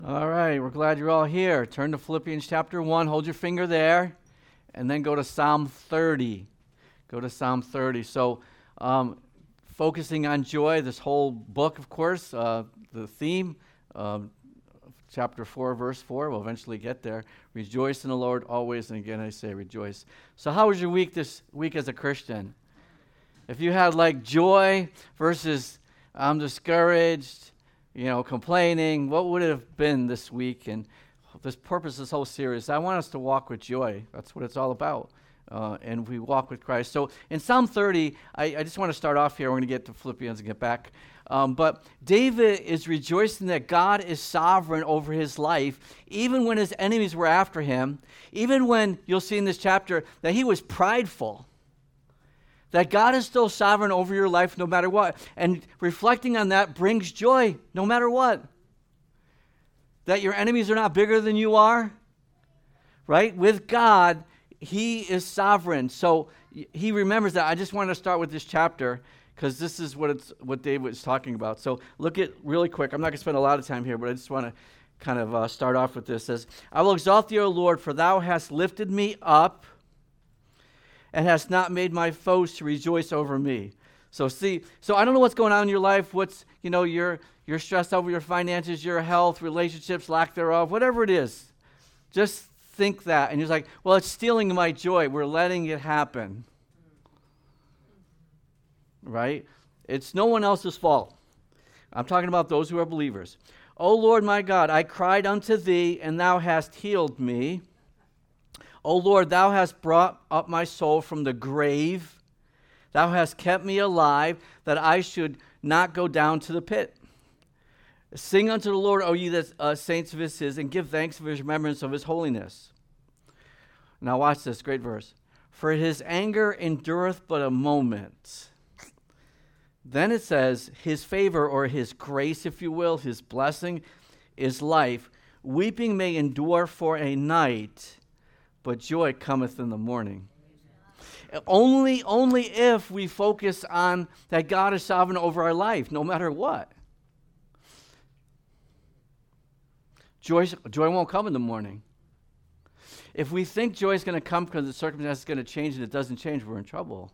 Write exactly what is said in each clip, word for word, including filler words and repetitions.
All right, we're glad you're all here. Turn to Philippians chapter one, hold your finger there, and then go to Psalm thirty. Go to Psalm thirty. So, um, focusing on joy, this whole book, of course, uh, the theme, um, chapter four, verse four, we'll eventually get there. Rejoice in the Lord always, and again I say rejoice. So how was your week this week as a Christian? If you had like joy versus I'm discouraged, you know, complaining, what would it have been this week? And this purpose, this whole series, I want us to walk with joy. That's what it's all about. Uh, and we walk with Christ. So in Psalm thirty, I, I just want to start off here. We're going to get to Philippians and get back. Um, but David is rejoicing that God is sovereign over his life, even when his enemies were after him, even when, you'll see in this chapter, that he was prideful. That God is still sovereign over your life no matter what. And reflecting on that brings joy no matter what. That your enemies are not bigger than you are. Right? With God, he is sovereign. So he remembers that. I just want to start with this chapter because this is what it's what David was talking about. So look at really quick. I'm not going to spend a lot of time here, but I just want to kind of uh, start off with this. It says, I will exalt thee, O Lord, for thou hast lifted me up and hast not made my foes to rejoice over me. So see, so I don't know what's going on in your life. What's, you know, you're you're stressed over your finances, your health, relationships, lack thereof, whatever it is. Just think that. And you're like, well, it's stealing my joy. We're letting it happen. Right? It's no one else's fault. I'm talking about those who are believers. O Lord my God, I cried unto thee, and thou hast healed me. O Lord, thou hast brought up my soul from the grave. Thou hast kept me alive, that I should not go down to the pit. Sing unto the Lord, O ye that uh, saints of his, and give thanks for his remembrance of his holiness. Now watch this, great verse. For his anger endureth but a moment. Then it says, his favor, or his grace, if you will, his blessing, is life. Weeping may endure for a night, but joy cometh in the morning. Only, only if we focus on that God is sovereign over our life, no matter what. Joy, joy won't come in the morning. If we think joy is going to come because the circumstance is going to change and it doesn't change, we're in trouble.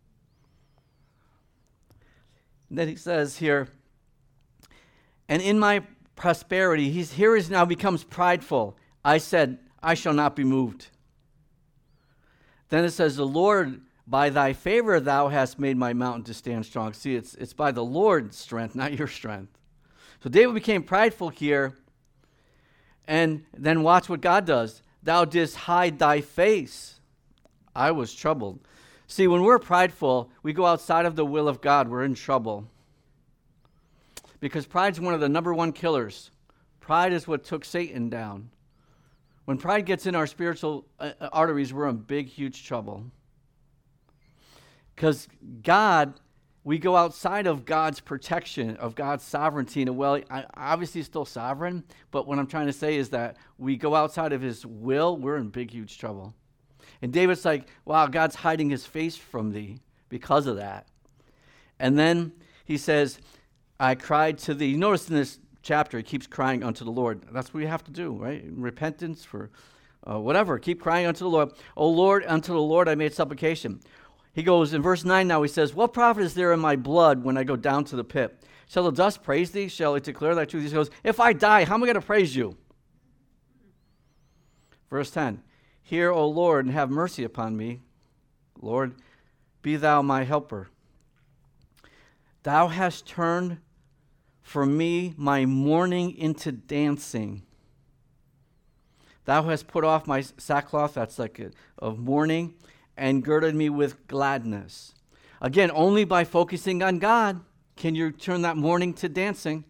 And then he says here, and in my prosperity, he's here is now becomes prideful. I said, I shall not be moved. Then it says, the Lord, by thy favor thou hast made my mountain to stand strong. See, it's it's by the Lord's strength, not your strength. So David became prideful here. And then watch what God does. Thou didst hide thy face. I was troubled. See, when we're prideful, we go outside of the will of God. We're in trouble. Because pride's one of the number one killers. Pride is what took Satan down. When pride gets in our spiritual uh, arteries, we're in big, huge trouble. Because God, we go outside of God's protection, of God's sovereignty. And well, I, obviously he's still sovereign, but what I'm trying to say is that we go outside of his will, we're in big, huge trouble. And David's like, wow, God's hiding his face from thee because of that. And then he says, I cried to thee. You notice in this chapter, he keeps crying unto the Lord. That's what we have to do, right? Repentance for uh, whatever. Keep crying unto the Lord. O Lord, unto the Lord I made supplication. He goes in verse nine now, he says, what profit is there in my blood when I go down to the pit? Shall the dust praise thee? Shall it declare thy truth? He goes, if I die, how am I going to praise you? Verse ten, hear, O Lord, and have mercy upon me. Lord, be thou my helper. Thou hast turned for me my mourning into dancing. Thou hast put off my sackcloth, that's like a, of mourning, and girded me with gladness. Again, only by focusing on God can you turn that mourning to dancing.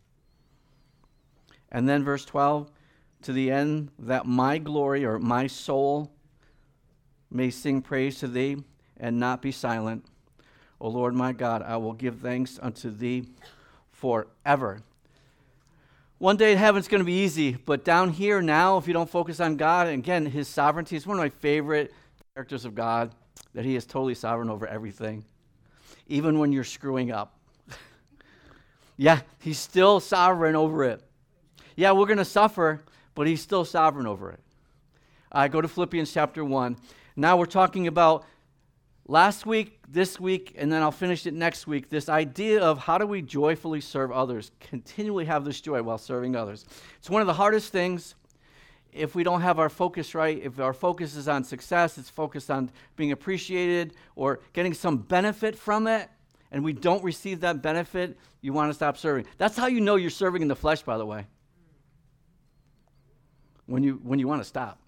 And then verse twelve, to the end that my glory, or my soul, may sing praise to thee and not be silent. O Lord my God, I will give thanks unto thee forever. One day in heaven's going to be easy, but down here now, if you don't focus on God, and again, his sovereignty is one of my favorite characters of God, that he is totally sovereign over everything, even when you're screwing up. Yeah, he's still sovereign over it. Yeah, we're going to suffer, but he's still sovereign over it. All right, go to Philippians chapter one. Now we're talking about last week, this week, and then I'll finish it next week, this idea of how do we joyfully serve others, continually have this joy while serving others. It's one of the hardest things if we don't have our focus right. If our focus is on success, it's focused on being appreciated or getting some benefit from it, and we don't receive that benefit, you want to stop serving. That's how you know you're serving in the flesh, by the way, when you when you want to stop.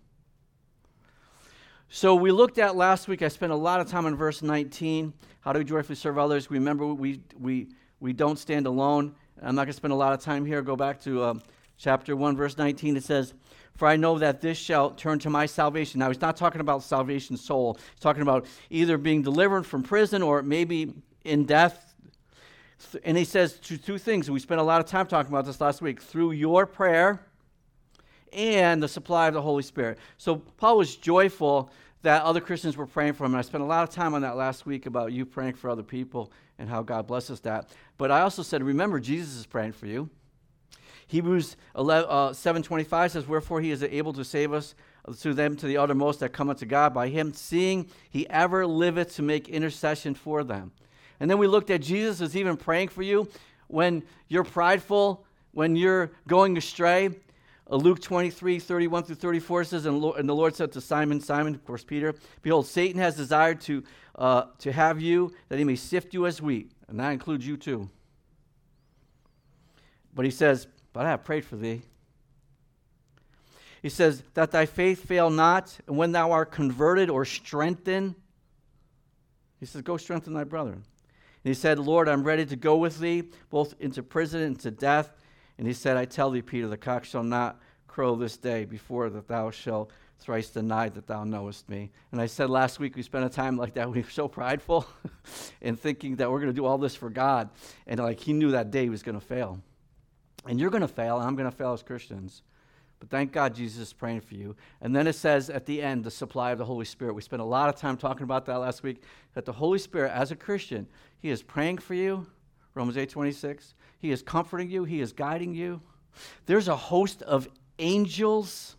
So we looked at last week, I spent a lot of time on verse nineteen, how do we joyfully serve others? Remember, we we we don't stand alone. I'm not going to spend a lot of time here. Go back to um, chapter one, verse nineteen. It says, for I know that this shall turn to my salvation. Now, he's not talking about salvation soul. He's talking about either being delivered from prison or maybe in death. And he says two, two things. We spent a lot of time talking about this last week. Through your prayer and the supply of the Holy Spirit. So Paul was joyful that other Christians were praying for him. And I spent a lot of time on that last week about you praying for other people and how God blesses that. But I also said, remember, Jesus is praying for you. Hebrews seven twenty-five says, wherefore he is able to save us through them to the uttermost that come unto God by him, seeing he ever liveth to make intercession for them. And then we looked at Jesus is even praying for you when you're prideful, when you're going astray. Uh, Luke twenty-three, thirty-one through thirty-four says, and, Lord, and the Lord said to Simon, Simon, of course Peter, behold, Satan has desired to uh, to have you, that he may sift you as wheat. And that includes you too. But he says, but I have prayed for thee. He says, that thy faith fail not, and when thou art converted or strengthened, he says, go strengthen thy brethren. And he said, Lord, I'm ready to go with thee, both into prison and to death. And he said, I tell thee, Peter, the cock shall not crow this day before that thou shalt thrice deny that thou knowest me. And I said last week we spent a time like that. We were so prideful in thinking that we're going to do all this for God. And like he knew that day he was going to fail. And you're going to fail, and I'm going to fail as Christians. But thank God Jesus is praying for you. And then it says at the end, the supply of the Holy Spirit. We spent a lot of time talking about that last week, that the Holy Spirit, as a Christian, he is praying for you, Romans eight twenty-six. He is comforting you. He is guiding you. There's a host of angels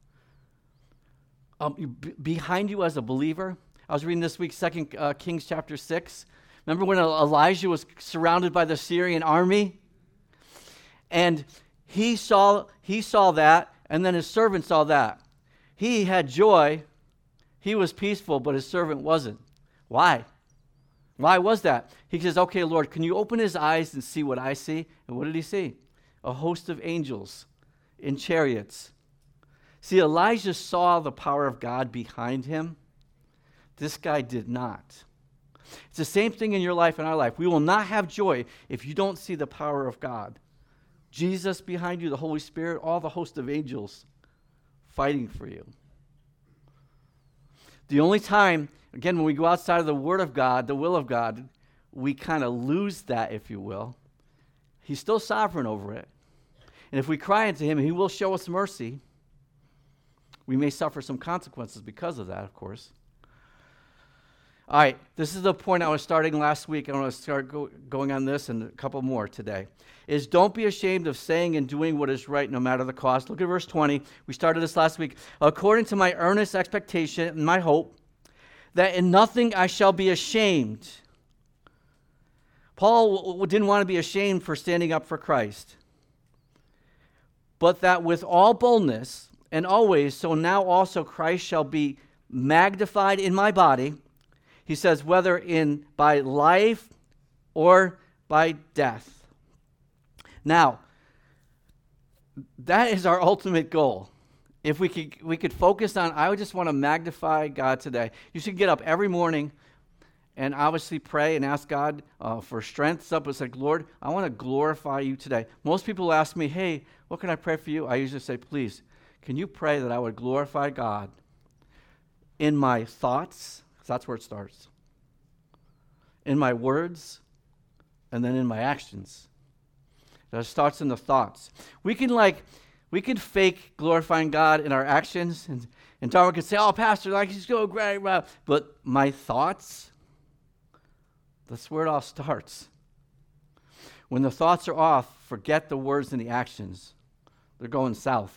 um, b- behind you as a believer. I was reading this week, Second uh, Kings chapter six. Remember when Elijah was surrounded by the Syrian army? And he saw he saw that, and then his servant saw that. He had joy. He was peaceful, but his servant wasn't. Why? Why was that? He says, okay, Lord, can you open his eyes and see what I see? And what did he see? A host of angels in chariots. See, Elijah saw the power of God behind him. This guy did not. It's the same thing in your life and our life. We will not have joy if you don't see the power of God. Jesus behind you, the Holy Spirit, all the host of angels fighting for you. The only time, again, when we go outside of the Word of God, the will of God, we kind of lose that, if you will. He's still sovereign over it. And if we cry unto him, he will show us mercy. We may suffer some consequences because of that, of course. All right, this is the point I was starting last week. I want to start go, going on this and a couple more today. Is don't be ashamed of saying and doing what is right no matter the cost. Look at verse twenty. We started this last week. According to my earnest expectation and my hope, that in nothing I shall be ashamed. Paul w- didn't want to be ashamed for standing up for Christ. But that with all boldness and always, so now also Christ shall be magnified in my body. He says, whether in by life or by death. Now, that is our ultimate goal. If we could we could focus on, I would just want to magnify God today. You should get up every morning and obviously pray and ask God uh, for strength. It's up. It's like, Lord, I want to glorify you today. Most people ask me, hey, what can I pray for you? I usually say, please, can you pray that I would glorify God in my thoughts? That's where it starts. In my words, and then in my actions. That starts in the thoughts. We can like, we can fake glorifying God in our actions, and, and Darwin can say, oh, Pastor, like he's so great. But my thoughts, that's where it all starts. When the thoughts are off, forget the words and the actions. They're going south.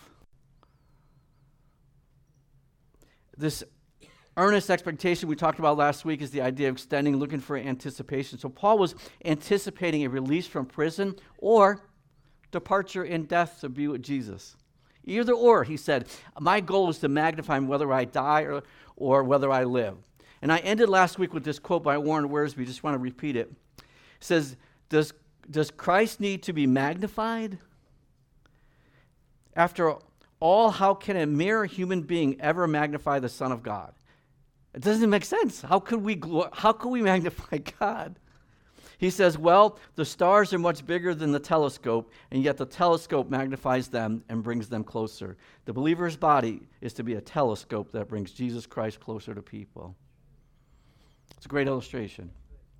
This earnest expectation we talked about last week is the idea of extending, looking for anticipation. So Paul was anticipating a release from prison or departure in death to be with Jesus. Either or, he said, my goal is to magnify him whether I die or, or whether I live. And I ended last week with this quote by Warren Wiersbe. Just want to repeat it. It says, does, does Christ need to be magnified? After all, how can a mere human being ever magnify the Son of God? It doesn't make sense. How could we glor- how could we magnify God? He says, well, the stars are much bigger than the telescope, and yet the telescope magnifies them and brings them closer. The believer's body is to be a telescope that brings Jesus Christ closer to people. It's a great illustration.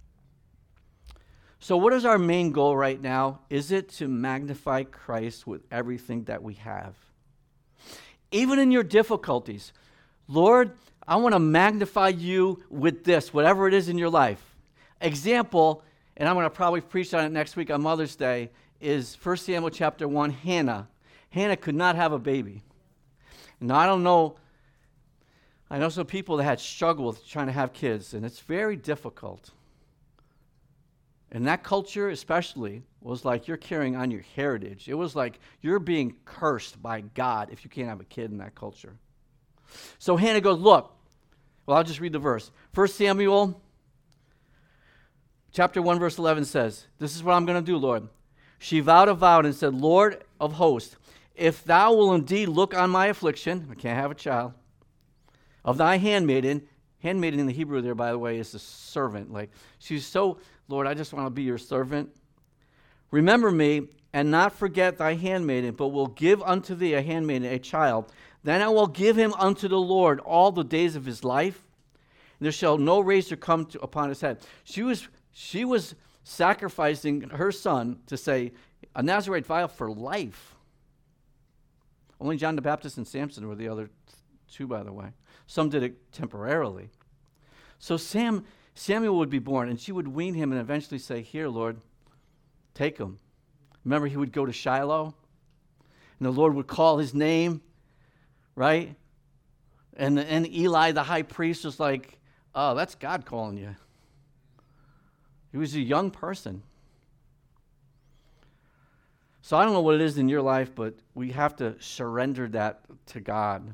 So what is our main goal right now? Is it to magnify Christ with everything that we have? Even in your difficulties, Lord, I want to magnify you with this, whatever it is in your life. Example, and I'm going to probably preach on it next week on Mother's Day, is First Samuel chapter one, Hannah. Hannah could not have a baby. Now, I don't know, I know some people that had struggled with trying to have kids, and it's very difficult. And that culture especially was like you're carrying on your heritage. It was like you're being cursed by God if you can't have a kid in that culture. So Hannah goes, look, well, I'll just read the verse. First Samuel chapter one, verse eleven says, this is what I'm going to do, Lord. She vowed a vow and said, Lord of hosts, if thou will indeed look on my affliction, I can't have a child, of thy handmaiden, handmaiden in the Hebrew there, by the way, is a servant. Like, she's so, Lord, I just want to be your servant. Remember me, and not forget thy handmaiden, but will give unto thee a handmaiden, a child. Then I will give him unto the Lord all the days of his life. And there shall no razor come to, upon his head. She was, she was sacrificing her son to say, a Nazirite vow for life. Only John the Baptist and Samson were the other two, by the way. Some did it temporarily. So Sam, Samuel would be born, and she would wean him and eventually say, here, Lord, take him. Remember, he would go to Shiloh, and the Lord would call his name, right? And, and Eli, the high priest, was like, oh, that's God calling you. He was a young person. So I don't know what it is in your life, but we have to surrender that to God.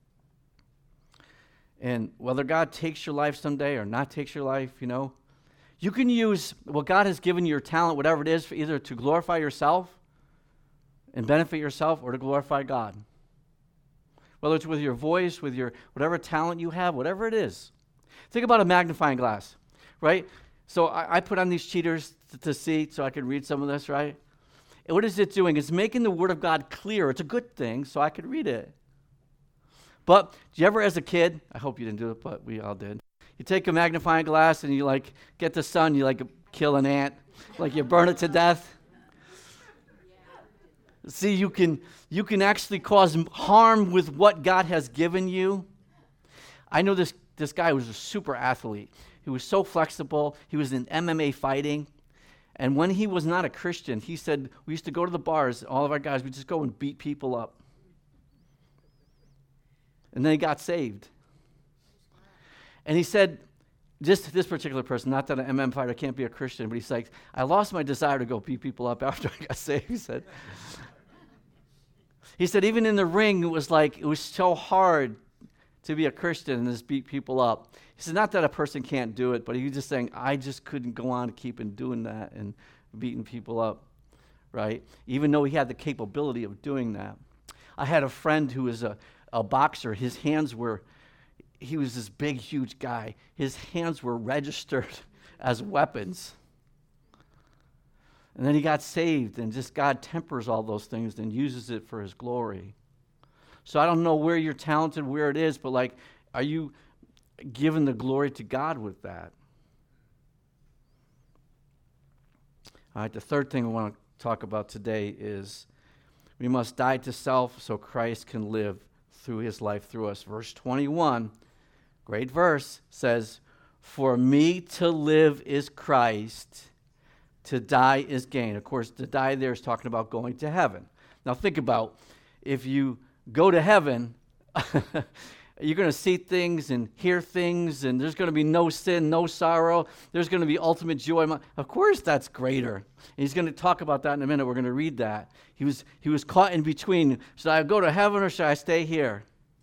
And whether God takes your life someday or not takes your life, you know, you can use what God has given you, your talent, whatever it is, for either to glorify yourself and benefit yourself or to glorify God. Whether it's with your voice, with your whatever talent you have, whatever it is. Think about a magnifying glass, right? So I, I put on these cheaters to, to see so I could read some of this, right? And what is it doing? It's making the Word of God clear. It's a good thing, so I could read it. But did you ever, as a kid, I hope you didn't do it, but we all did. You take a magnifying glass and you like get the sun, you like kill an ant, like you burn it to death. See, you can you can actually cause harm with what God has given you. I know this this guy was a super athlete. He was so flexible. He was in M M A fighting. And when he was not a Christian, he said, we used to go to the bars, all of our guys, we'd just go and beat people up. And then he got saved. And he said, just this particular person, not that an M M A fighter can't be a Christian, but he's like, I lost my desire to go beat people up after I got saved, he said. He said, even in the ring, it was like, it was so hard to be a Christian and just beat people up. He said, not that a person can't do it, but he was just saying, I just couldn't go on keeping doing that and beating people up, right? Even though he had the capability of doing that. I had a friend who was a, a boxer. His hands were, he was this big, huge guy. His hands were registered as weapons. And then he got saved, and just God tempers all those things and uses it for his glory. So I don't know where you're talented, where it is, but like, are you giving the glory to God with that? All right, the third thing I want to talk about today is we must die to self so Christ can live through his life through us. Verse twenty-one, great verse, says, for me to live is Christ, to die is gain. Of course, to die there is talking about going to heaven. Now think about, if you go to heaven, you're going to see things and hear things, and there's going to be no sin, no sorrow. There's going to be ultimate joy. Of course, that's greater. And he's going to talk about that in a minute. We're going to read that. He was, he was caught in between. Should I go to heaven or should I stay here?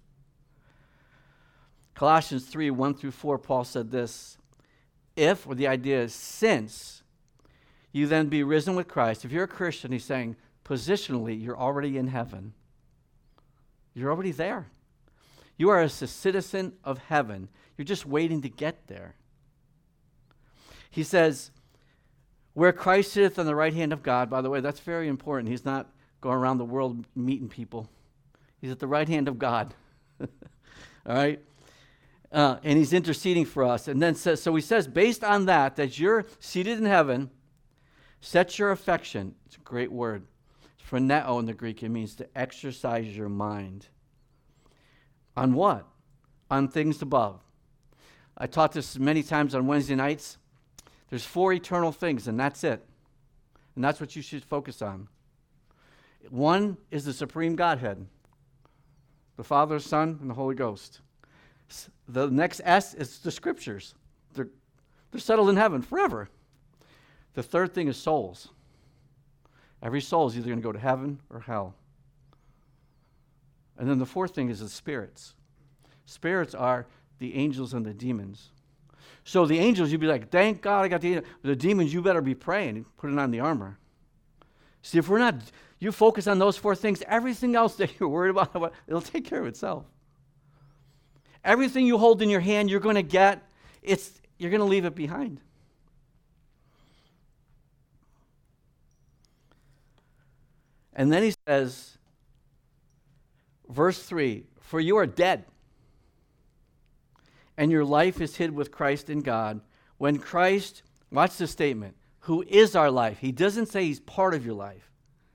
Colossians three, one through four, Paul said this. If, or the idea is since, you then be risen with Christ. If you're a Christian, he's saying, positionally, you're already in heaven. You're already there. You are a citizen of heaven. You're just waiting to get there. He says, where Christ sitteth on the right hand of God, by the way, that's very important. He's not going around the world meeting people. He's at the right hand of God. All right? Uh, and he's interceding for us. And then says, so he says, based on that, that you're seated in heaven, set your affection. It's a great word. Phroneo in the Greek, it means to exercise your mind. On what? On things above. I taught this many times on Wednesday nights. There's four eternal things, and that's it. And that's what you should focus on. One is the supreme Godhead, the Father, Son, and the Holy Ghost. The next S is the Scriptures. They're, they're settled in heaven forever. The third thing is souls. Every soul is either going to go to heaven or hell. And then the fourth thing is the spirits. Spirits are the angels and the demons. So the angels, you'd be like, thank God I got the angels. The demons, you better be praying, putting on the armor. See, if we're not, you focus on those four things, everything else that you're worried about, it'll take care of itself. Everything you hold in your hand, you're going to get, it's you're going to leave it behind. And then he says, verse three, for you are dead, and your life is hid with Christ in God. When Christ, watch this statement, who is our life, he doesn't say he's part of your life,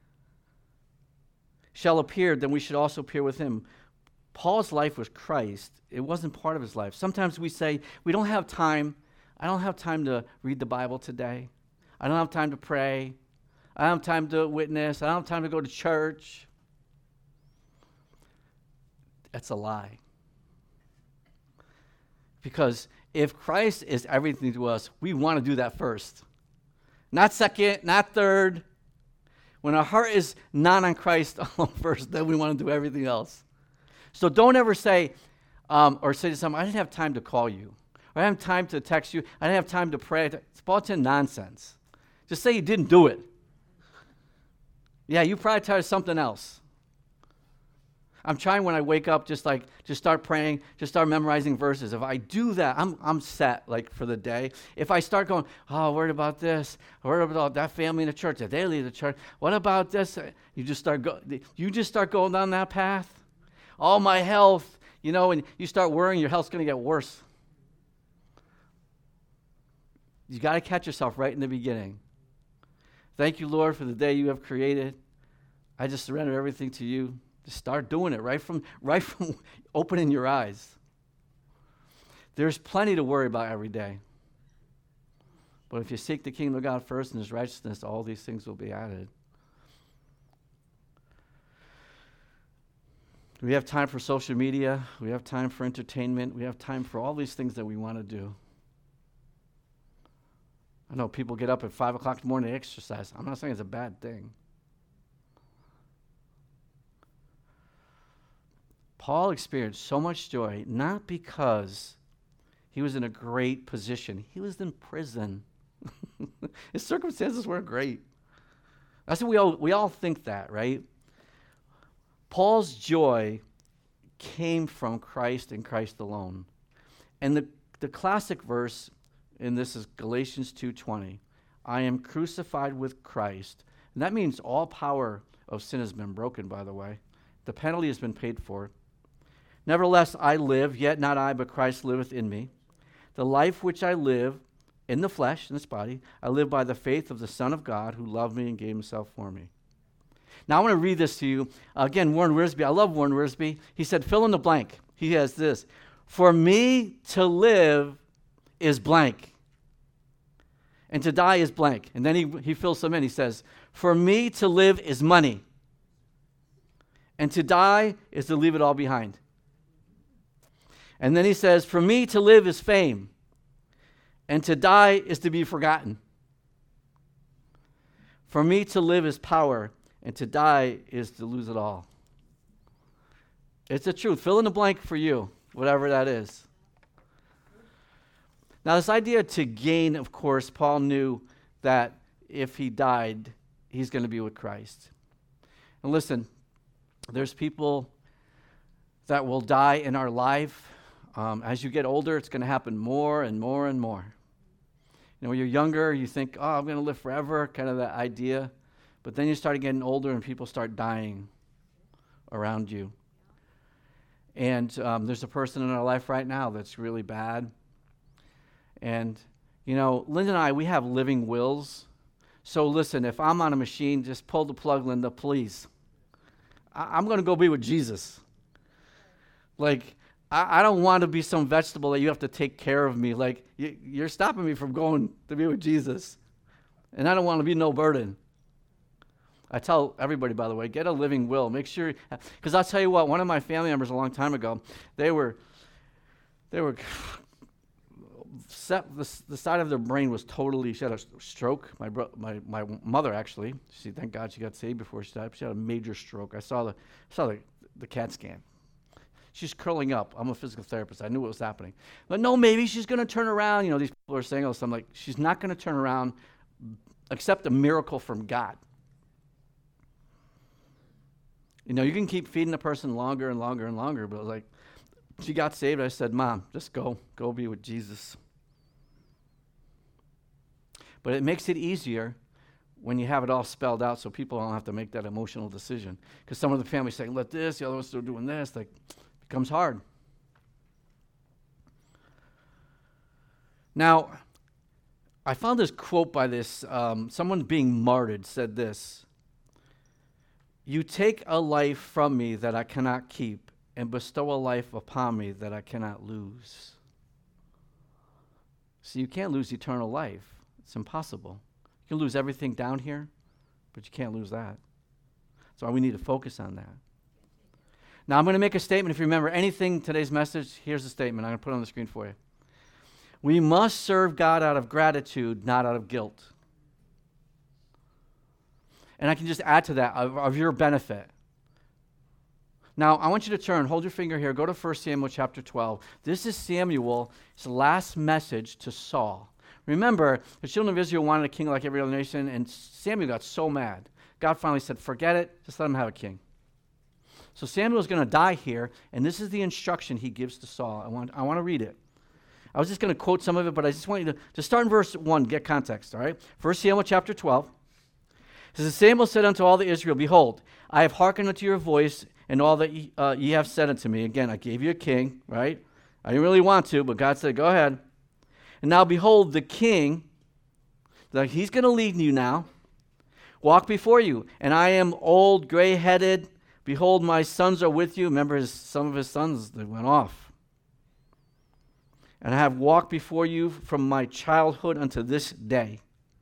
shall appear, then we should also appear with him. Paul's life was Christ. It wasn't part of his life. Sometimes we say, we don't have time. I don't have time to read the Bible today. I don't have time to pray. I don't have time to witness. I don't have time to go to church. That's a lie. Because if Christ is everything to us, we want to do that first. Not second, not third. When our heart is not on Christ first, then we want to do everything else. So don't ever say, um, or say to someone, I didn't have time to call you. Or I didn't have time to text you. I didn't have time to pray. It's Spartan nonsense. Just say you didn't do it. Yeah, you prioritized something else. I'm trying when I wake up, just like, just start praying, just start memorizing verses. If I do that, I'm I'm set, like, for the day. If I start going, oh, worried about this, worried about that family in the church, that they leave the church, what about this? You just start go, you just start going down that path. All my health, you know, and you start worrying, your health's going to get worse. You got to catch yourself right in the beginning. Thank you, Lord, for the day you have created. I just surrender everything to you. Just start doing it right from right from opening your eyes. There's plenty to worry about every day. But if you seek the kingdom of God first and his righteousness, all these things will be added. We have time for social media. We have time for entertainment. We have time for all these things that we want to do. I know people get up at five o'clock in the morning to exercise. I'm not saying it's a bad thing. Paul experienced so much joy, not because he was in a great position. He was in prison. His circumstances weren't great. That's what we all, we all think that, right? Paul's joy came from Christ and Christ alone. And the, the classic verse, and this is Galatians two twenty, I am crucified with Christ. And that means all power of sin has been broken, by the way. The penalty has been paid for. Nevertheless, I live, yet not I, but Christ liveth in me. The life which I live in the flesh, in this body, I live by the faith of the Son of God who loved me and gave himself for me. Now I want to read this to you. Uh, again, Warren Wiersbe. I love Warren Wiersbe. He said, fill in the blank. He has this. For me to live is blank. And to die is blank. And then he, he fills some in. He says, for me to live is money. and to die is to leave it all behind. And then he says, for me to live is fame, and to die is to be forgotten. For me to live is power, and to die is to lose it all. It's the truth. Fill in the blank for you, whatever that is. Now, this idea to gain, of course, Paul knew that if he died, he's going to be with Christ. And listen, there's people that will die in our life. Um, as you get older, it's going to happen more and more and more. You know, when you're younger, you think, oh, I'm going to live forever, kind of that idea. But then you start getting older and people start dying around you. And um, there's a person in our life right now that's really bad. And, you know, Linda and I, we have living wills. So listen, if I'm on a machine, just pull the plug, Linda, please. I- I'm going to go be with Jesus. Like, I, I don't want to be some vegetable that you have to take care of me. Like, you, you're stopping me from going to be with Jesus. And I don't want to be no burden. I tell everybody, by the way, get a living will. Make sure, because I'll tell you what, one of my family members a long time ago, they were, they were, set, the, the side of their brain was totally, she had a stroke. My bro, my my mother actually, she thank God she got saved before she died. She had a major stroke. I saw the, saw the, the CAT scan. She's curling up. I'm a physical therapist. I knew what was happening. But no, maybe she's going to turn around. You know, these people are saying all this. I'm like, she's not going to turn around except a miracle from God. You know, you can keep feeding the person longer and longer and longer, but like, she got saved. I said, Mom, just go. Go be with Jesus. But it makes it easier when you have it all spelled out so people don't have to make that emotional decision. Because some of the families say, let this, the other one's still doing this. Like, it becomes hard. Now, I found this quote by this, um, someone being martyred said this. You take a life from me that I cannot keep and bestow a life upon me that I cannot lose. See, you can't lose eternal life. It's impossible. You can lose everything down here, but you can't lose that. That's why we need to focus on that. Now, I'm going to make a statement. If you remember anything today's message, here's the statement. I'm going to put it on the screen for you. We must serve God out of gratitude, not out of guilt. And I can just add to that, of, of your benefit. Now, I want you to turn, hold your finger here, go to First Samuel chapter twelve. This is Samuel's last message to Saul. Remember, the children of Israel wanted a king like every other nation, and Samuel got so mad. God finally said, forget it, just let him have a king. So Samuel's going to die here, and this is the instruction he gives to Saul. I want, I want to read it. I was just going to quote some of it, but I just want you to, to start in verse one, get context, all right? First Samuel chapter twelve. It says, Samuel said unto all the Israel, behold, I have hearkened unto your voice, and all that ye, uh, ye have said unto me. Again, I gave you a king, right? I didn't really want to, but God said, go ahead. And now behold, the king, like he's going to lead you now, walk before you. And I am old, gray-headed. Behold, my sons are with you. Remember, his, some of his sons, they went off. And I have walked before you from my childhood unto this day.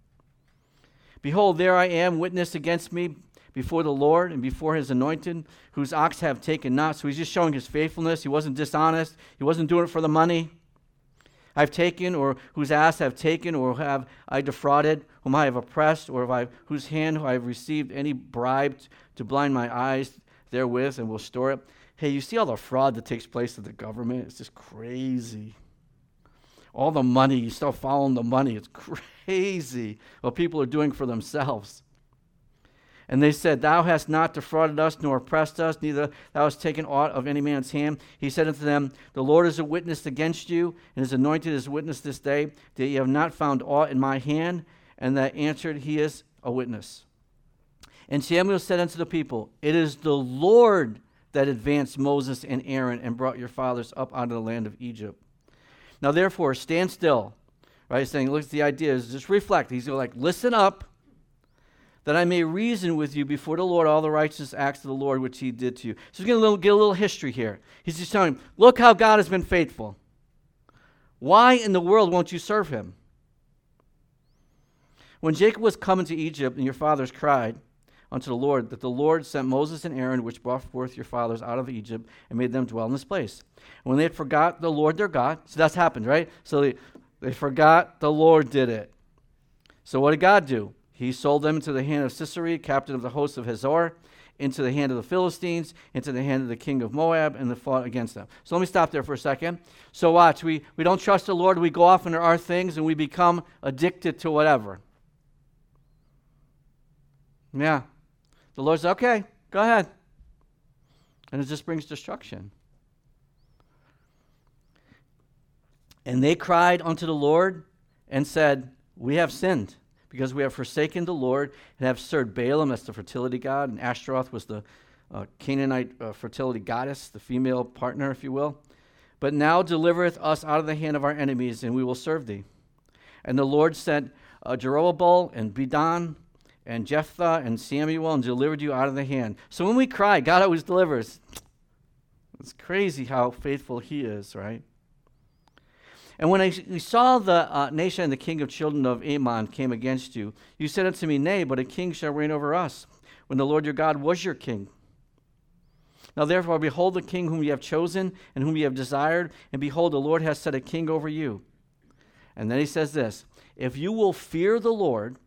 Behold, there I am, witness against me before the Lord and before his anointed, whose ox have taken not. So he's just showing his faithfulness. He wasn't dishonest. He wasn't doing it for the money. I've taken, or whose ass have taken, or have I defrauded, whom I have oppressed, or have I, whose hand I have received any bribe to blind my eyes therewith, and will store it. Hey, you see all the fraud that takes place in the government? It's just crazy. All the money, you start following the money. It's crazy what people are doing for themselves. And they said, thou hast not defrauded us, nor oppressed us, neither thou hast taken aught of any man's hand. He said unto them, the Lord is a witness against you, and his anointed is a witness this day, that ye have not found aught in my hand. And that answered, he is a witness. And Samuel said unto the people, it is the Lord that advanced Moses and Aaron, and brought your fathers up out of the land of Egypt. Now therefore, stand still. Right? He's saying, look, the idea is just reflect. He's like, listen up, that I may reason with you before the Lord all the righteous acts of the Lord which he did to you. So he's going to get a little history here. He's just telling him, look how God has been faithful. Why in the world won't you serve him? When Jacob was coming to Egypt and your fathers cried, unto the Lord, that the Lord sent Moses and Aaron, which brought forth your fathers out of Egypt, and made them dwell in this place. And when they had forgot the Lord their God, so that's happened, right? So they, they forgot the Lord did it. So what did God do? He sold them into the hand of Sisera, captain of the host of Hazor, into the hand of the Philistines, into the hand of the king of Moab, and they fought against them. So let me stop there for a second. So watch, we, we don't trust the Lord, we go off into our things, and we become addicted to whatever. Yeah. The Lord says, okay, go ahead. And it just brings destruction. And they cried unto the Lord and said, we have sinned, because we have forsaken the Lord and have served Balaam as the fertility god, and Ashtaroth was the uh, Canaanite uh, fertility goddess, the female partner, if you will. But now delivereth us out of the hand of our enemies, and we will serve thee. And the Lord sent uh, Jeroboam and Bedan and Jephthah and Samuel, and delivered you out of the hand. So when we cry, God always delivers. It's crazy how faithful he is, right? And when I, we saw the uh, nation and the king of children of Ammon came against you, you said unto me, nay, but a king shall reign over us, when the Lord your God was your king. Now therefore, behold the king whom ye have chosen, and whom ye have desired, and behold, the Lord has set a king over you. And then he says this, if you will fear the Lord,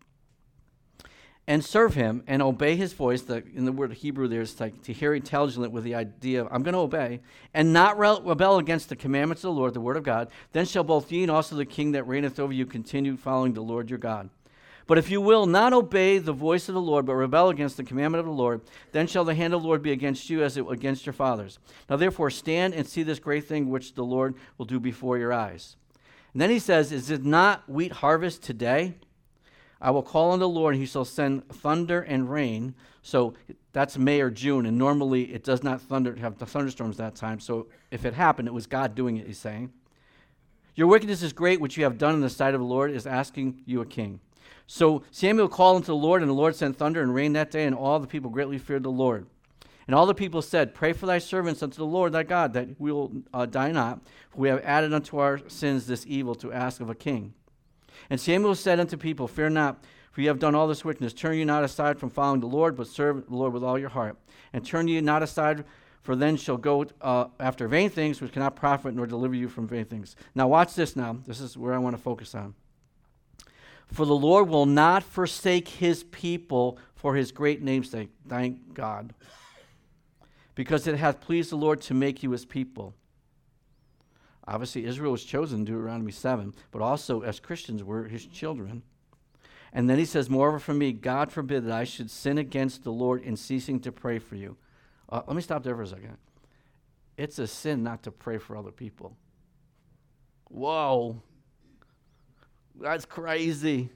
and serve him and obey his voice, the, in the word Hebrew there's like to hear intelligently with the idea of, I'm going to obey, and not re- rebel against the commandments of the Lord, the word of God, then shall both ye and also the king that reigneth over you continue following the Lord your God. But if you will not obey the voice of the Lord, but rebel against the commandment of the Lord, then shall the hand of the Lord be against you as it against your fathers. Now therefore stand and see this great thing which the Lord will do before your eyes. And then he says, is it not wheat harvest today? I will call on the Lord, and he shall send thunder and rain. So that's May or June, and normally it does not thunder have the thunderstorms that time. So if it happened, it was God doing it, he's saying. Your wickedness is great, which you have done in the sight of the Lord, is asking you a king. So Samuel called unto the Lord, and the Lord sent thunder and rain that day, and all the people greatly feared the Lord. And all the people said, pray for thy servants unto the Lord thy God, that we will uh, die not, for we have added unto our sins this evil to ask of a king. And Samuel said unto people, fear not, for ye have done all this wickedness. Turn ye not aside from following the Lord, but serve the Lord with all your heart. And turn ye not aside, for then shall go uh, after vain things, which cannot profit nor deliver you from vain things. Now watch this now. This is where I want to focus on. For the Lord will not forsake his people for his great name's sake. Thank God. Because it hath pleased the Lord to make you his people. Obviously, Israel was chosen in Deuteronomy seven, but also as Christians, we're his children. And then he says, moreover for me, God forbid that I should sin against the Lord in ceasing to pray for you. Uh, let me stop there for a second. It's a sin not to pray for other people. Whoa. That's crazy.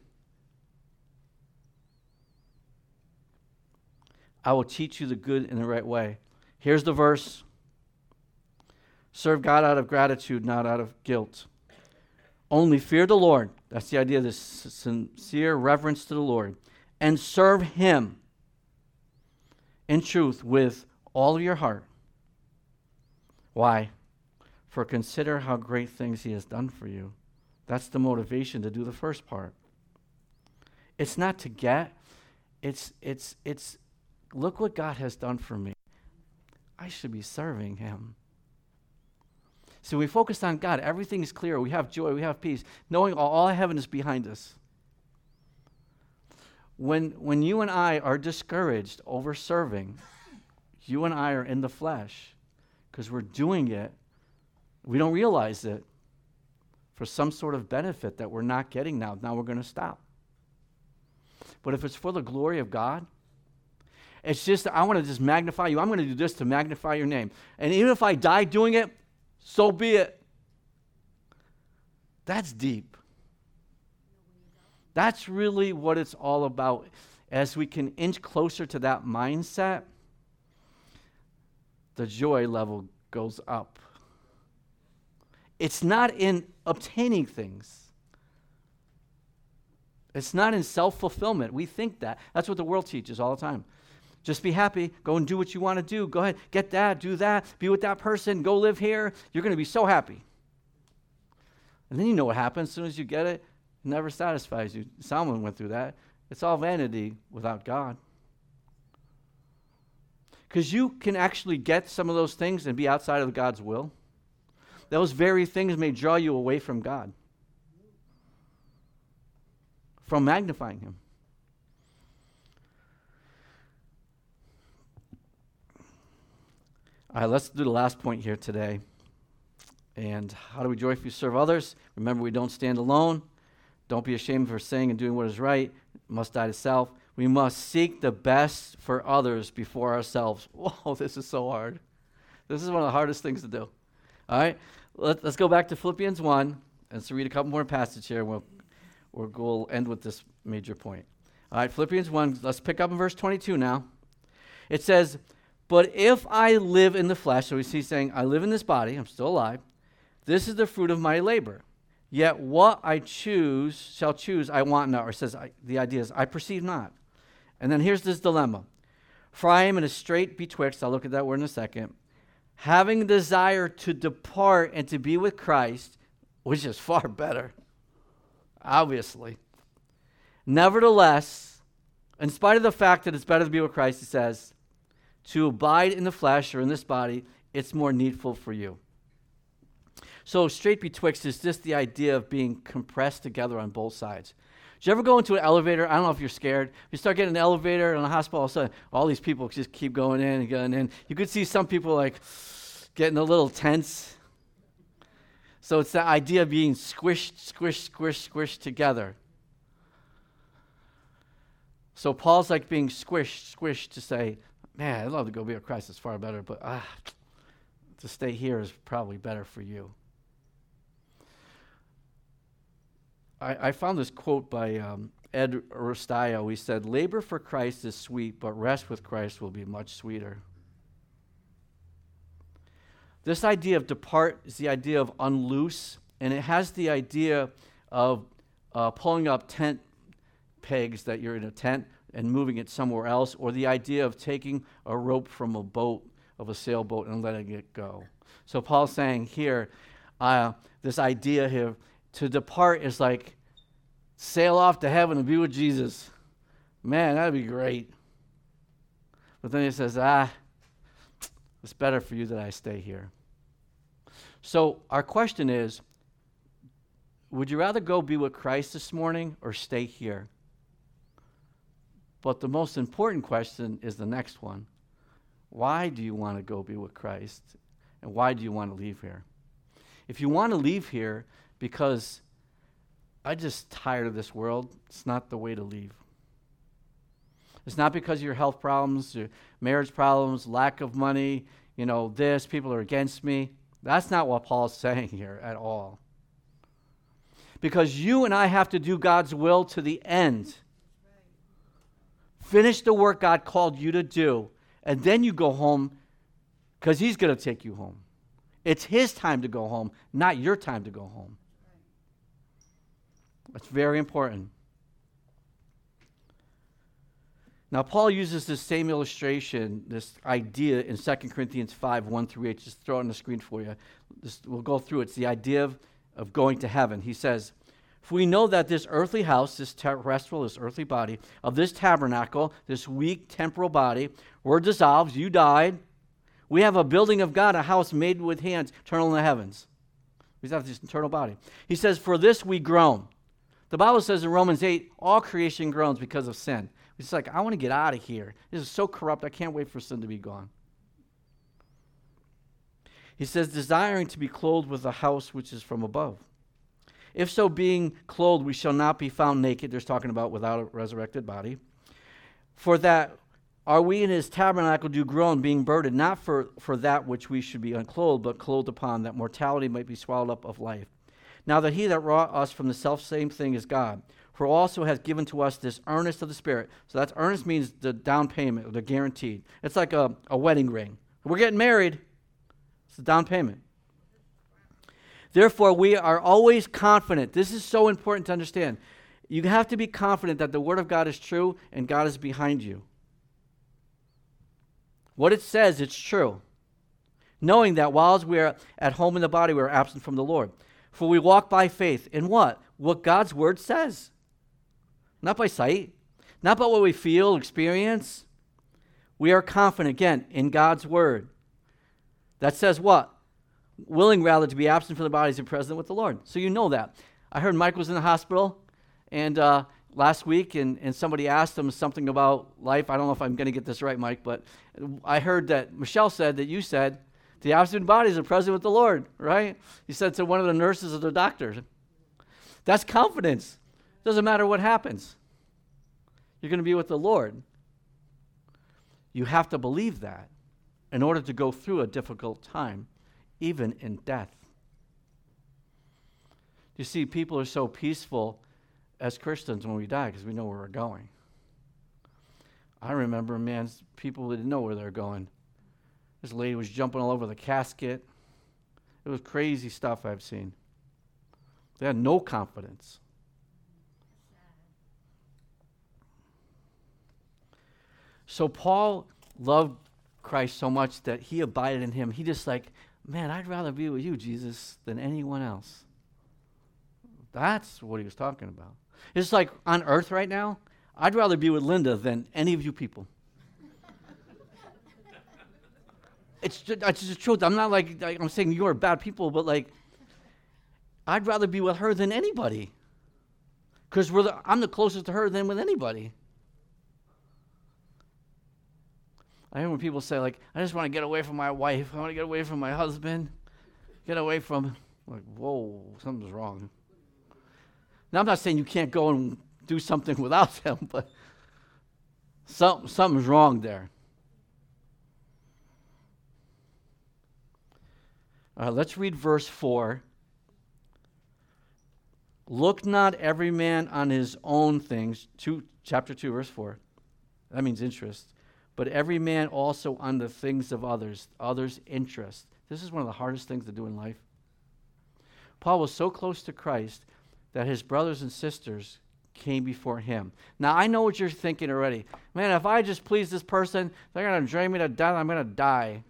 I will teach you the good and the right way. Here's the verse. Serve God out of gratitude, not out of guilt. Only fear the Lord. That's the idea of this sincere reverence to the Lord. And serve him in truth with all of your heart. Why? For consider how great things he has done for you. That's the motivation to do the first part. It's not to get. It's, it's, it's, look what God has done for me. I should be serving him. So we focus on God. Everything is clear. We have joy. We have peace. Knowing all, all heaven is behind us. When, when you and I are discouraged over serving, you and I are in the flesh because we're doing it. We don't realize it for some sort of benefit that we're not getting now. Now we're going to stop. But if it's for the glory of God, it's just, I want to just magnify you. I'm going to do this to magnify your name. And even if I die doing it, so be it. That's deep. That's really what it's all about. As we can inch closer to that mindset, the joy level goes up. It's not in obtaining things. It's not in self-fulfillment. We think that. That's what the world teaches all the time. Just be happy. Go and do what you want to do. Go ahead. Get that. Do that. Be with that person. Go live here. You're going to be so happy. And then you know what happens. As soon as you get it, it never satisfies you. Solomon went through that. It's all vanity without God. Because you can actually get some of those things and be outside of God's will. Those very things may draw you away from God, from magnifying Him. All right, let's do the last point here today. And how do we joyfully serve others? Remember, we don't stand alone. Don't be ashamed for saying and doing what is right. Must die to self. We must seek the best for others before ourselves. Whoa, this is so hard. This is one of the hardest things to do. All right, Let, let's go back to Philippians one. And let's read a couple more passages here. We'll, we'll end with this major point. All right, Philippians one. Let's pick up in verse twenty-two now. It says, but if I live in the flesh, so we see saying, I live in this body, I'm still alive, this is the fruit of my labor. Yet what I choose, shall choose, I want not. Or it says, I, the idea is, I perceive not. And then here's this dilemma. For I am in a strait betwixt, I'll look at that word in a second, having desire to depart and to be with Christ, which is far better, obviously. Nevertheless, in spite of the fact that it's better to be with Christ, he says, to abide in the flesh or in this body, it's more needful for you. So straight betwixt is just the idea of being compressed together on both sides. Did you ever go into an elevator? I don't know if you're scared. If you start getting an elevator in a hospital, all of a sudden, all these people just keep going in and going in. You could see some people like getting a little tense. So it's the idea of being squished, squished, squished, squished together. So Paul's like being squished, squished to say, man, I'd love to go be with Christ. It's far better, but ah, to stay here is probably better for you. I, I found this quote by um, Ed Rustillo. He said, labor for Christ is sweet, but rest with Christ will be much sweeter. This idea of depart is the idea of unloose, and it has the idea of uh, pulling up tent pegs that you're in a tent and moving it somewhere else, or the idea of taking a rope from a boat, of a sailboat, and letting it go. So Paul's saying here, uh, this idea here, to depart is like sail off to heaven and be with Jesus. Man, that'd be great. But then he says, ah, it's better for you that I stay here. So our question is, would you rather go be with Christ this morning or stay here? But the most important question is the next one. Why do you want to go be with Christ? And why do you want to leave here? If you want to leave here because I'm just tired of this world, it's not the way to leave. It's not because of your health problems, your marriage problems, lack of money, you know, this, people are against me. That's not what Paul's saying here at all. Because you and I have to do God's will to the end. Finish the work God called you to do, and then you go home because He's going to take you home. It's His time to go home, not your time to go home. That's very important. Now, Paul uses this same illustration, this idea in Second Corinthians five, one through eight. Just throw it on the screen for you. Just, we'll go through it. It's the idea of, of going to heaven. He says, for we know that this earthly house, this terrestrial, this earthly body, of this tabernacle, this weak temporal body, were dissolved. You died. We have a building of God, a house made with hands, eternal in the heavens. We have this eternal body. He says, for this we groan. The Bible says in Romans eight, all creation groans because of sin. It's like, I want to get out of here. This is so corrupt, I can't wait for sin to be gone. He says, desiring to be clothed with a house which is from above. If so, being clothed, we shall not be found naked. There's talking about without a resurrected body. For that are we in His tabernacle do groan, being burdened, not for, for that which we should be unclothed, but clothed upon, that mortality might be swallowed up of life. Now that He that wrought us from the selfsame thing is God, for also has given to us this earnest of the Spirit. So that's earnest means the down payment, or the guaranteed. It's like a, a wedding ring. We're getting married. It's the down payment. Therefore, we are always confident. This is so important to understand. You have to be confident that the Word of God is true and God is behind you. What it says, it's true. Knowing that whilst we are at home in the body, we are absent from the Lord. For we walk by faith. In what? What God's Word says. Not by sight. Not by what we feel, experience. We are confident, again, in God's word. That says what? Willing rather to be absent from the bodies and present with the Lord. So you know that. I heard Mike was in the hospital and uh, last week, and, and somebody asked him something about life. I don't know if I'm going to get this right, Mike, but I heard that Michelle said that you said, the absent bodies are present with the Lord, right? You said to one of the nurses or the doctors. That's confidence. Doesn't matter what happens. You're going to be with the Lord. You have to believe that in order to go through a difficult time, even in death. You see, people are so peaceful as Christians when we die because we know where we're going. I remember, man, people didn't know where they're going. This lady was jumping all over the casket. It was crazy stuff I've seen. They had no confidence. So Paul loved Christ so much that he abided in him. He just like, man, I'd rather be with you, Jesus, than anyone else. That's what he was talking about. It's like on earth right now, I'd rather be with Linda than any of you people. It's just, it's just the truth. I'm not like, like I'm saying you're bad people, but like, I'd rather be with her than anybody. Because we're the, I'm the closest to her than with anybody. I hear when people say, like, I just want to get away from my wife. I want to get away from my husband. Get away from, like, whoa, something's wrong. Now, I'm not saying you can't go and do something without them, but some, something's wrong there. Uh, let's read verse four. Look not every man on his own things, two, chapter two, verse four. That means interest. But every man also on the things of others, others' interest. This is one of the hardest things to do in life. Paul was so close to Christ that his brothers and sisters came before him. Now, I know what you're thinking already. Man, if I just please this person, they're going to drain me to death, I'm going to die.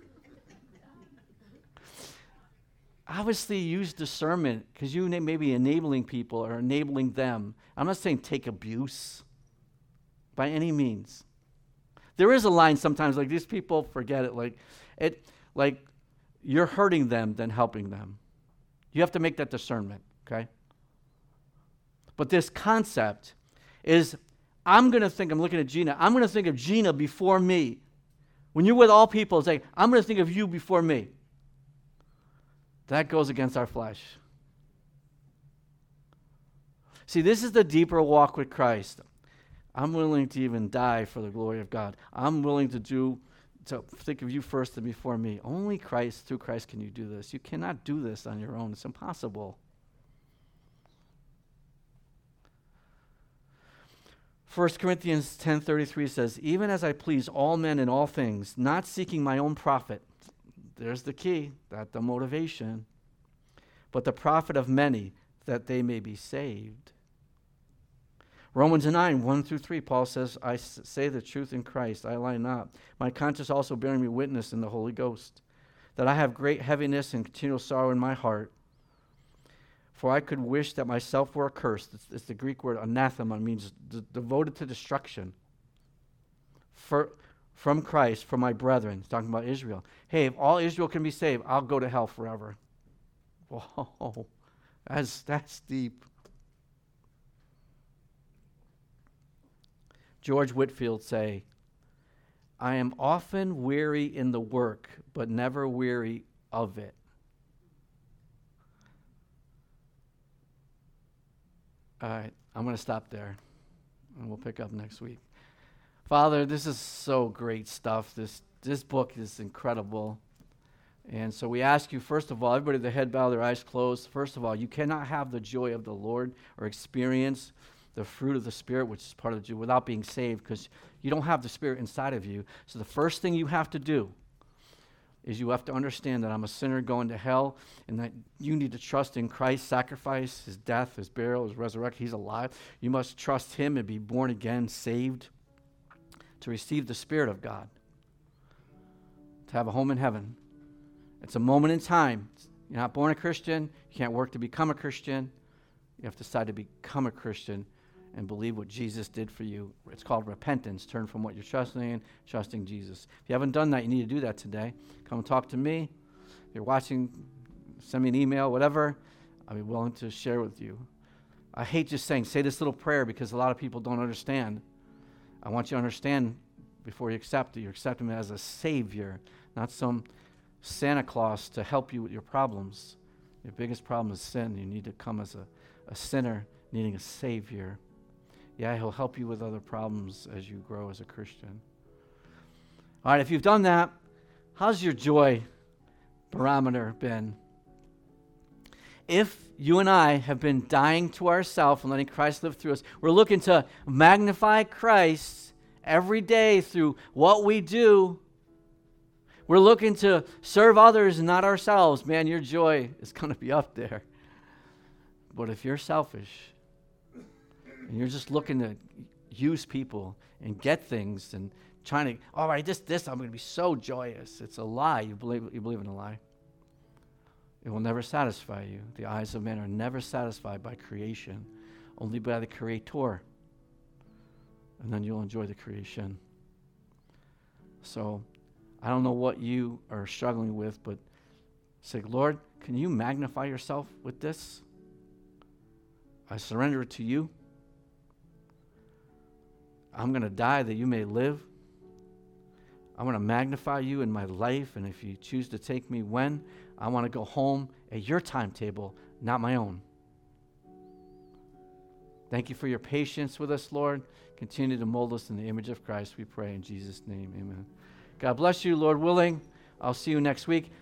Obviously, use discernment because you may be enabling people or enabling them. I'm not saying take abuse by any means. There is a line sometimes, like these people forget it, like it, like you're hurting them than helping them. You have to make that discernment, okay? But this concept is, I'm going to think, I'm looking at Gina, I'm going to think of Gina before me. When you're with all people, it's like, I'm going to think of you before me. That goes against our flesh. See, this is the deeper walk with Christ. I'm willing to even die for the glory of God. I'm willing to do, to think of you first and before me. Only Christ, through Christ can you do this. You cannot do this on your own. It's impossible. First Corinthians ten thirty-three says, even as I please all men in all things, not seeking my own profit. There's the key, that the motivation. But the profit of many, that they may be saved. Romans nine, one through three, Paul says, I s- say the truth in Christ, I lie not. My conscience also bearing me witness in the Holy Ghost, that I have great heaviness and continual sorrow in my heart. For I could wish that myself were accursed. It's, it's the Greek word anathema, means d- devoted to destruction. For, from Christ, for my brethren. He's talking about Israel. Hey, if all Israel can be saved, I'll go to hell forever. Whoa, that's, that's deep. George Whitfield say, I am often weary in the work, but never weary of it. All right, I'm going to stop there, and we'll pick up next week. Father, this is so great stuff. This this book is incredible. And so we ask you, first of all, everybody with their head bowed, their eyes closed. First of all, you cannot have the joy of the Lord or experience the fruit of the Spirit, which is part of the Jew, without being saved, because you don't have the Spirit inside of you. So the first thing you have to do is you have to understand that I'm a sinner going to hell, and that you need to trust in Christ's sacrifice, his death, his burial, his resurrection. He's alive. You must trust him and be born again, saved, to receive the Spirit of God, to have a home in heaven. It's a moment in time. You're not born a Christian. You can't work to become a Christian. You have to decide to become a Christian and believe what Jesus did for you. It's called repentance. Turn from what you're trusting in, trusting Jesus. If you haven't done that, you need to do that today. Come and talk to me. If you're watching, send me an email, whatever. I'll be willing to share with you. I hate just saying, say this little prayer, because a lot of people don't understand. I want you to understand before you accept it. You accept him as a Savior, not some Santa Claus to help you with your problems. Your biggest problem is sin. You need to come as a, a sinner needing a Savior. Yeah, he'll help you with other problems as you grow as a Christian. All right, if you've done that, how's your joy barometer been? If you and I have been dying to ourselves and letting Christ live through us, we're looking to magnify Christ every day through what we do. We're looking to serve others and not ourselves. Man, your joy is going to be up there. But if you're selfish and you're just looking to use people and get things and trying to, all right, this, this, I'm going to be so joyous. It's a lie. You believe, you believe in a lie. It will never satisfy you. The eyes of men are never satisfied by creation, only by the Creator. And then you'll enjoy the creation. So, I don't know what you are struggling with, but say, Lord, can you magnify yourself with this? I surrender it to you. I'm going to die that you may live. I want to magnify you in my life, and if you choose to take me when, I want to go home at your timetable, not my own. Thank you for your patience with us, Lord. Continue to mold us in the image of Christ, we pray in Jesus' name, amen. God bless you, Lord willing. I'll see you next week.